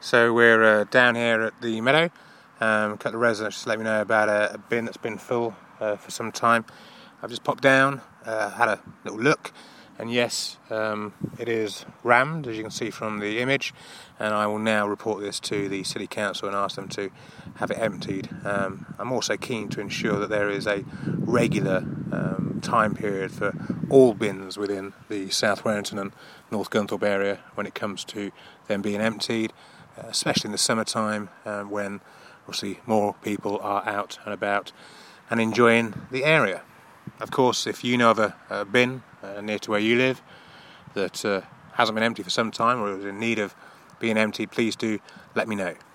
So we're down here at the meadow. A couple of residents just let me know about a bin that's been full for some time. I've just popped down, had a little look, and yes, it is rammed, as you can see from the image, and I will now report this to the City Council and ask them to have it emptied. I'm also keen to ensure that there is a regular time period for all bins within the South Warrington and North Gunthorpe area when it comes to them being emptied, especially in the summertime when obviously more people are out and about and enjoying the area. Of course, if you know of a bin near to where you live that hasn't been empty for some time or is in need of being emptied, please do let me know.